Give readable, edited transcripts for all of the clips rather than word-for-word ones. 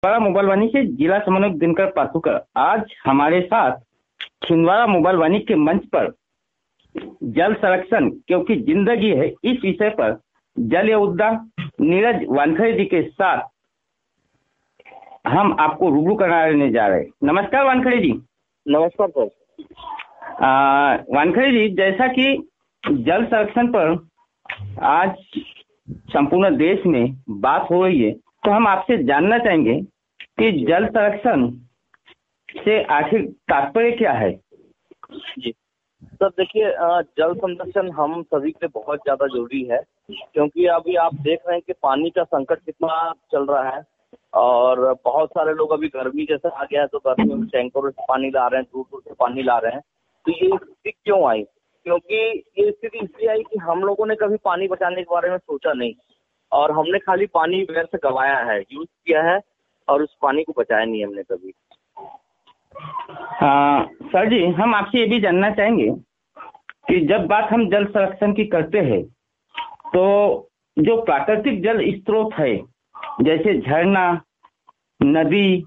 Chhindwara mobile वाणी से जिला समन्वयक दिनकर पाथुकर आज हमारे साथ छिंदवाड़ा मोबाइल वाणी के मंच पर जल संरक्षण क्योंकि जिंदगी है इस विषय पर जल योद्धा नीरज वानखड़े जी के साथ हम आपको रूबरू कराने जा रहे हैं। नमस्कार वानखड़े जी। नमस्कार सर। वानखड़े जी, जैसा कि जल संरक्षण पर आज संपूर्ण देश में बात हो रही है, तो हम आपसे जानना चाहेंगे कि जल संरक्षण से आखिर तात्पर्य क्या है? जी सर, देखिए जल संरक्षण हम सभी के लिए बहुत ज्यादा जरूरी है, क्योंकि अभी आप देख रहे हैं कि पानी का संकट कितना चल रहा है और बहुत सारे लोग अभी गर्मी जैसे आ गया है तो गर्मी में टैंकरों से पानी ला रहे हैं, दूर दूर से पानी ला रहे हैं। तो ये स्थिति क्यों आई? क्योंकि ये स्थिति इसलिए आई कि हम लोगों ने कभी पानी बचाने के बारे में सोचा नहीं और हमने खाली पानी व्यर्थ गवाया है, यूज किया है और उस पानी को बचाया नहीं हमने कभी। सर जी, हम आपसे ये भी जानना चाहेंगे कि जब बात हम जल संरक्षण की करते हैं तो जो प्राकृतिक जल स्रोत है जैसे झरना, नदी,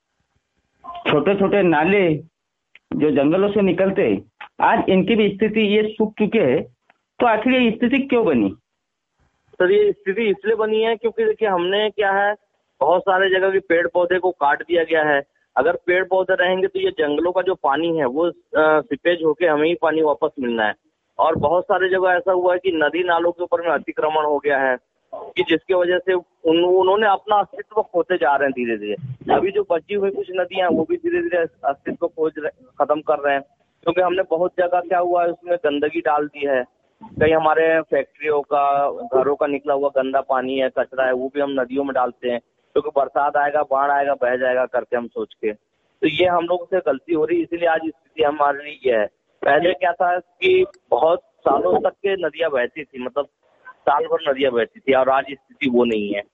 छोटे छोटे नाले जो जंगलों से निकलते हैं, आज इनकी भी स्थिति ये सूख चुके हैं, तो आखिर ये स्थिति क्यों बनी? सर, ये स्थिति इसलिए बनी है क्योंकि देखिए हमने क्या है, बहुत सारे जगह के पेड़ पौधे को काट दिया गया है। अगर पेड़ पौधे रहेंगे तो ये जंगलों का जो पानी है वो सीपेज होके हमें ही पानी वापस मिलना है। और बहुत सारे जगह ऐसा हुआ है कि नदी नालों के ऊपर में अतिक्रमण हो गया है कि जिसकी वजह से उन्होंने अपना अस्तित्व खोते जा रहे हैं धीरे धीरे। अभी जो बची हुई कुछ नदियां वो भी धीरे धीरे अस्तित्व खत्म कर रहे हैं, क्योंकि हमने बहुत जगह क्या हुआ है उसमें गंदगी डाल दी है। कई हमारे फैक्ट्रियों का, घरों का निकला हुआ गंदा पानी है, कचरा है, वो भी हम नदियों में डालते हैं क्योंकि बरसात आएगा, बाढ़ आएगा, बह जाएगा करके हम सोच के। तो ये हम लोगों से गलती हो रही, इसीलिए आज स्थिति हमारे लिए ये है। पहले क्या था कि बहुत सालों तक के नदियां बहती थी, मतलब साल भर नदियां बहती थी, और आज स्थिति वो नहीं है।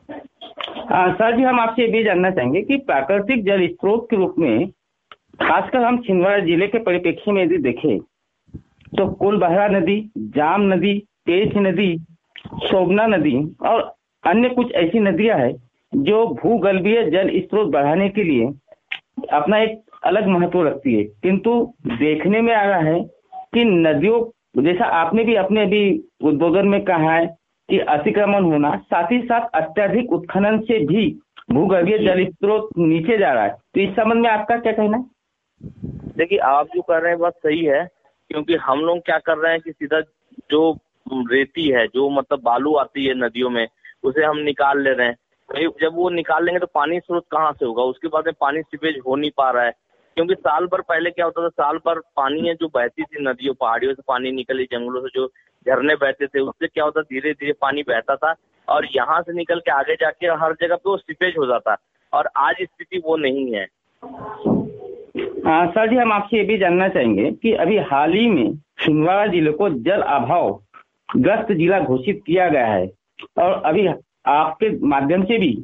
सर जी, हम आपसे ये भी जानना चाहेंगे कि प्राकृतिक जल स्रोत के रूप में खासकर हम छिंदवाड़ा जिले के परिप्रेक्ष्य में यदि देखें तो कुलबहरा नदी, जाम नदी, पेच नदी, शोभना नदी और अन्य कुछ ऐसी नदियां हैं जो भूगर्भीय जल स्रोत बढ़ाने के लिए अपना एक अलग महत्व रखती है, किंतु देखने में आ रहा है कि नदियों जैसा आपने भी अपने अभी उद्बोधन में कहा है कि अतिक्रमण होना, साथ ही साथ अत्यधिक उत्खनन से भी भूगर्भीय जल स्रोत नीचे जा रहा है। तो इस संबंध में आपका क्या कहना है? देखिए, आप जो कर रहे हैं बात सही है, क्योंकि हम लोग क्या कर रहे हैं कि सीधा जो रेती है, जो मतलब बालू आती है नदियों में, उसे हम निकाल ले रहे हैं। जब वो निकाल लेंगे तो पानी स्रोत कहाँ से होगा? उसके बाद में पानी सीपेज हो नहीं पा रहा है, क्योंकि साल भर पहले क्या होता था, साल भर पानी है जो बहती थी नदियों, पहाड़ियों से पानी निकली, जंगलों से जो झरने बहते थे, उससे क्या होता, धीरे धीरे पानी बहता था और यहाँ से निकल के आगे जाके हर जगह पे वो सीपेज हो जाता। और आज स्थिति वो नहीं है। सर जी, हम आपसे ये भी जानना चाहेंगे कि अभी हाल ही में छिंदवाड़ा जिले को जल अभाव ग्रस्त जिला घोषित किया गया है और अभी आपके माध्यम से भी,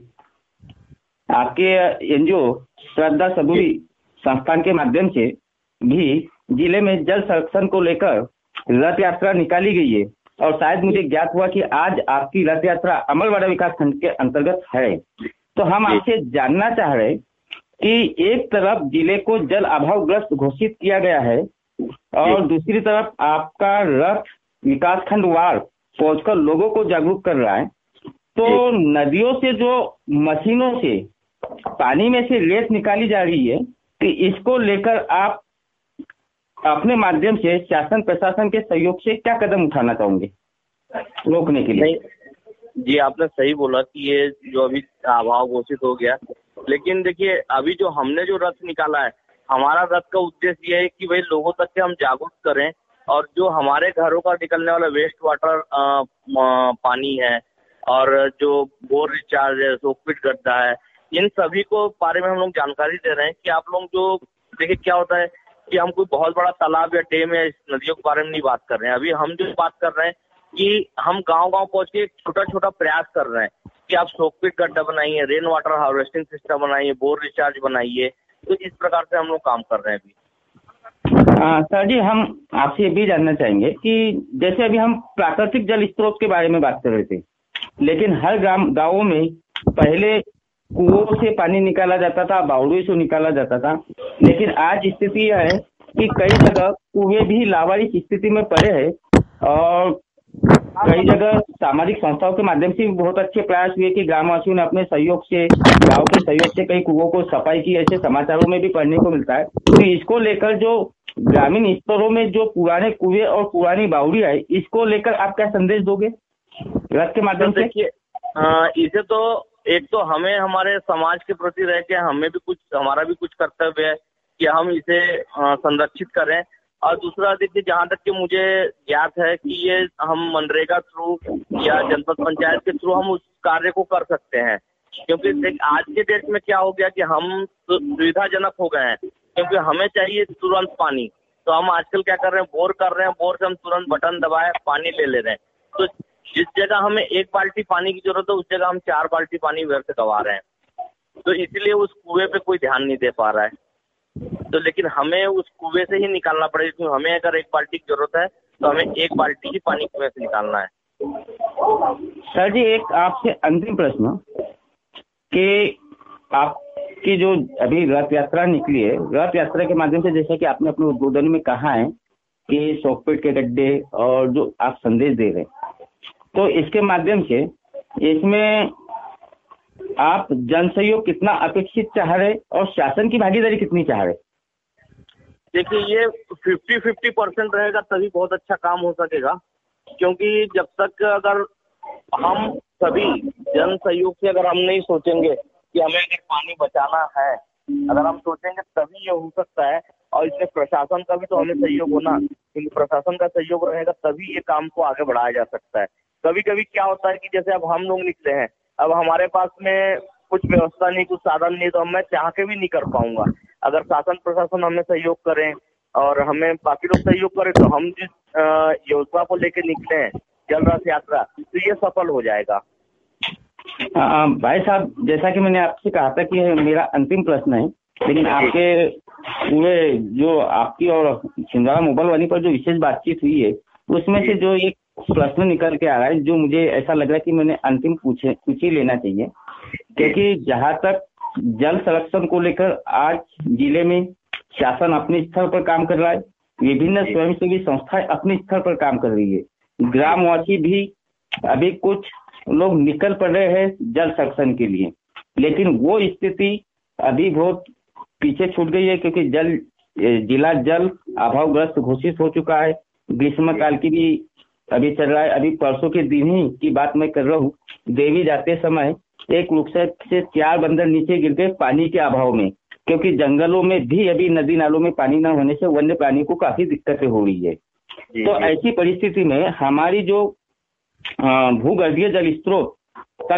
आपके एनजीओ श्रद्धा सबूरी संस्थान के माध्यम से भी जिले में जल संरक्षण को लेकर रथ यात्रा निकाली गई है और शायद मुझे ज्ञात हुआ कि आज आपकी रथ यात्रा अमरवाड़ा विकास खंड के अंतर्गत है। तो हम आपसे जानना चाह रहे कि एक तरफ जिले को जल अभाव ग्रस्त घोषित किया गया है और दूसरी तरफ आपका रथ विकास खंड वार पहुंचकर लोगों को जागरूक कर रहा है, तो नदियों से जो मशीनों से पानी में से रेत निकाली जा रही है, तो इसको लेकर आप अपने माध्यम से शासन प्रशासन के सहयोग से क्या कदम उठाना चाहोगे रोकने के लिए? जी, आपने सही बोला कि ये जो अभी अभाव घोषित हो गया, लेकिन देखिए अभी जो हमने जो रथ निकाला है, हमारा रथ का उद्देश्य ये है कि भाई लोगों तक के हम जागरूक करें और जो हमारे घरों का निकलने वाला वेस्ट वाटर पानी है और जो बोर रिचार्ज है, सोकपिट गड्ढा है, इन सभी को बारे में हम लोग जानकारी दे रहे हैं कि आप लोग जो देखिए क्या होता है कि हम कोई बहुत बड़ा तालाब या डैम या नदियों के बारे में नहीं बात कर रहे हैं। अभी हम जो बात कर रहे हैं कि हम गांव गांव पहुंच के छोटा छोटा प्रयास कर रहे हैं कि आप सोकपिट गड्ढा बनाइए, रेन वाटर हार्वेस्टिंग सिस्टम बनाइए, बोर रिचार्ज बनाइए। तो इस प्रकार से हम लोग काम कर रहे हैं अभी। सर जी, हम आपसे ये भी जानना चाहेंगे कि जैसे अभी हम प्राकृतिक जल स्रोत के बारे में बात कर रहे थे, लेकिन हर गांवों में पहले कुओं से पानी निकाला जाता था, बावड़ियों से निकाला जाता था। लेकिन आज स्थिति यह है कि कई जगह कुएं भी लावारिस स्थिति में पड़े हैं और कई जगह सामाजिक संस्थाओं के माध्यम से भी बहुत अच्छे प्रयास हुए कि ग्रामवासियों ने अपने सहयोग से, गांव के सहयोग से कई कुओं को सफाई की, ऐसे समाचारों में भी पढ़ने को मिलता है। तो इसको लेकर जो ग्रामीण स्तरों में जो पुराने कुएं और पुरानी बावड़ियां है, इसको लेकर आप क्या संदेश दोगे रथ के माध्यम से? देखिए, इसे तो एक तो हमें हमारे समाज के प्रति रह के हमें भी कुछ, हमारा भी कुछ कर्तव्य है कि हम इसे संरक्षित करें। और दूसरा देखिए, जहाँ तक कि मुझे ज्ञात है कि ये हम मनरेगा थ्रू या जनपद पंचायत के थ्रू हम उस कार्य को कर सकते हैं। क्योंकि आज के डेट में क्या हो गया कि हम सुविधाजनक हो गए हैं, क्योंकि हमें चाहिए तुरंत पानी। तो हम आजकल क्या कर रहे हैं, बोर कर रहे हैं, बोर से हम तुरंत बटन दबाए पानी ले ले रहे हैं। तो जिस जगह हमें 1 बाल्टी पानी की जरूरत है, उस जगह हम 4 बाल्टी पानी व्यर्थ गवा रहे हैं। तो इसलिए उस कुएं पे कोई ध्यान नहीं दे पा रहा है। तो लेकिन हमें उस कुएं से ही निकालना पड़ेगा, क्योंकि हमें अगर 1 बाल्टी की जरूरत है तो हमें 1 बाल्टी ही पानी कुएं से निकालना है। सर जी, एक आपसे अंतिम प्रश्न कि आपकी जो अभी रथ यात्रा निकली है, रथ यात्रा के माध्यम से जैसे कि आपने अपने उद्बोधन में कहा है कि सॉकपेट के गड्ढे और जो आप संदेश दे रहे हैं, तो इसके माध्यम से इसमें आप जन सहयोग कितना अपेक्षित चाह रहे और शासन की भागीदारी कितनी चाह रहे? देखिए, ये 50-50% रहेगा तभी बहुत अच्छा काम हो सकेगा। क्योंकि जब तक अगर हम सभी जन सहयोग से अगर हम नहीं सोचेंगे कि हमें अगर पानी बचाना है, अगर हम सोचेंगे तभी ये हो सकता है। और इसमें प्रशासन का भी तो हमें सहयोग होना, क्योंकि प्रशासन का सहयोग रहेगा तभी ये काम को आगे बढ़ाया जा सकता है। कभी कभी क्या होता है कि जैसे अब हम लोग निकले हैं, अब हमारे पास में कुछ व्यवस्था नहीं, कुछ साधन नहीं, तो मैं चाह के भी नहीं कर पाऊंगा। अगर शासन प्रशासन हमें सहयोग करें और हमें बाकी लोग सहयोग करें तो हम जिस योजना को लेकर निकले हैं जल रथ यात्रा, तो ये सफल हो जाएगा। भाई साहब, जैसा कि मैंने आपसे कहा था कि मेरा अंतिम प्रश्न है, लेकिन आपके पूरे जो आपकी और छिंदवाड़ा मोबाइल वाली पर जो विशेष बातचीत हुई है, उसमें से जो एक प्रश्न निकल के आ रहा है जो मुझे ऐसा लग रहा है कि मैंने अंतिम पूछ ही लेना चाहिए। क्योंकि जहाँ तक जल संरक्षण को लेकर आज जिले में शासन अपने स्तर पर काम कर रहा है, विभिन्न स्वयंसेवी संस्थाएं अपने स्तर पर काम कर रही है, ग्रामवासी भी अभी कुछ लोग निकल पड़ रहे हैं जल संरक्षण के लिए, लेकिन वो स्थिति अभी बहुत पीछे छूट गई है। क्योंकि जिला जल अभावग्रस्त घोषित हो चुका है। ग्रीष्म काल की भी अभी चल रहा है। अभी परसों के दिन ही की बात मैं कर रहा हूँ, देवी जाते समय एक वृक्ष से 4 बंदर नीचे गिर गए पानी के अभाव में, क्योंकि जंगलों में भी अभी नदी नालों में पानी न होने से वन्य प्राणी को काफी दिक्कतें हो रही है। तो ऐसी परिस्थिति में हमारी जो भूगर्भीय जल स्रोत का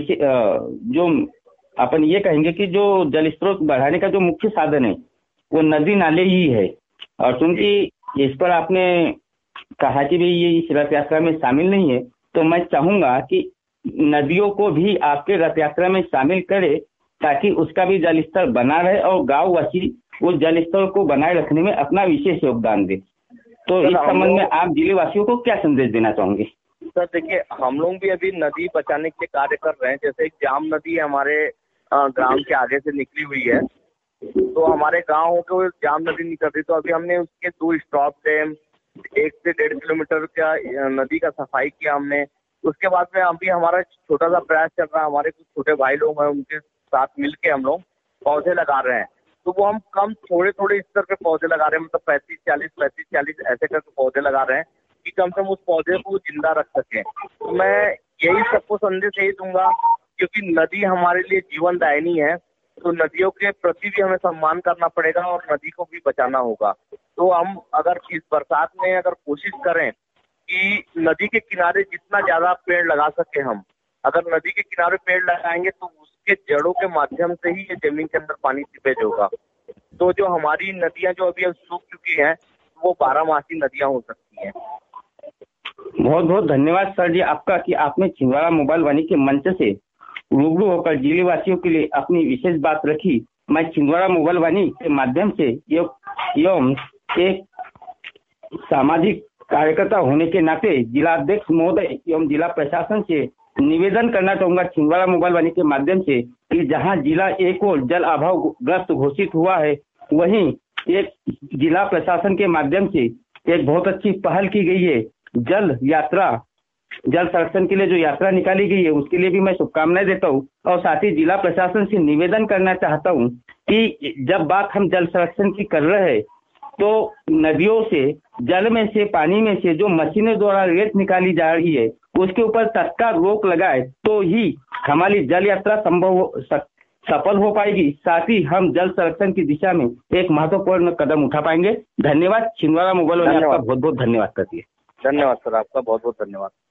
जो अपन ये कहेंगे कि जो जल स्रोत बढ़ाने का जो मुख्य साधन है वो नदी नाले ही है। और क्योंकि इस पर आपने कहा कि भाई ये इस रथ यात्रा में शामिल नहीं है, तो मैं चाहूंगा कि नदियों को भी आपके रथ यात्रा में शामिल करे, ताकि उसका भी जल स्तर बना रहे और गांववासी उस जल स्तर को बनाए रखने में अपना विशेष योगदान दे। तो इस संबंध में आप जिले वासियों को क्या संदेश देना चाहोगे? सर देखिए, हम लोग भी अभी नदी बचाने के कार्य कर रहे हैं। जैसे एक जाम नदी हमारे ग्राम के आगे से निकली हुई है, तो हमारे गाँव को वो जाम नदी निकल रही, तो अभी हमने उसके 2 स्टॉप डैम 1 से 1.5 किलोमीटर का नदी का सफाई किया हमने। उसके बाद में अभी हमारा छोटा सा प्रयास चल रहा है, हमारे कुछ छोटे भाई लोग हैं, उनके साथ मिलके हम लोग पौधे लगा रहे हैं। तो वो हम कम थोड़े स्तर पे पौधे लगा रहे हैं, मतलब 35-40 ऐसे करके पौधे लगा रहे हैं कि कम से कम उस पौधे को जिंदा रख सकें। तो मैं यही सबको संदेश यही दूंगा, क्योंकि नदी हमारे लिए जीवन दायिनी है, तो नदियों के प्रति भी हमें सम्मान करना पड़ेगा और नदी को भी बचाना होगा। तो हम अगर इस बरसात में अगर कोशिश करें कि नदी के किनारे जितना ज्यादा पेड़ लगा सके, हम अगर नदी के किनारे पेड़ लगाएंगे तो उसके जड़ों के माध्यम से ही ये जमीन के अंदर पानी सीपेज होगा। तो जो हमारी नदियां जो अभी सूख चुकी हैं, वो 12मासी नदियां हो सकती हैं। बहुत बहुत धन्यवाद सर जी आपका कि आपने छिंदवाड़ा मोबाइल वाणी के मंच से रूबरू होकर जिले वासियों के लिए अपनी विशेष बात रखी। मैं छिंदवाड़ा मोबाइल वाणी के माध्यम से एवं एक सामाजिक कार्यकर्ता होने के नाते जिला अध्यक्ष महोदय एवं जिला प्रशासन से निवेदन करना चाहूंगा छिंदवाड़ा मोबाइल वाणी के माध्यम से कि जहां जिला एक और जल अभाव ग्रस्त घोषित हुआ है, वहीं एक जिला प्रशासन के माध्यम से एक बहुत अच्छी पहल की गई है। जल यात्रा, जल संरक्षण के लिए जो यात्रा निकाली गई है, उसके लिए भी मैं शुभकामनाएं देता हूँ। और साथ ही जिला प्रशासन से निवेदन करना चाहता हूँ कि जब बात हम जल संरक्षण की कर रहे हैं, तो नदियों से, जल में से, पानी में से जो मशीनों द्वारा रेत निकाली जा रही है, उसके ऊपर तत्काल रोक लगाए तो ही हमारी जल यात्रा सफल हो पाएगी। साथ ही हम जल संरक्षण की दिशा में एक महत्वपूर्ण कदम उठा पाएंगे। धन्यवाद। छिंदवाड़ा मोबाइल वाले आपका बहुत बहुत धन्यवाद करती है। धन्यवाद सर, आपका बहुत बहुत धन्यवाद।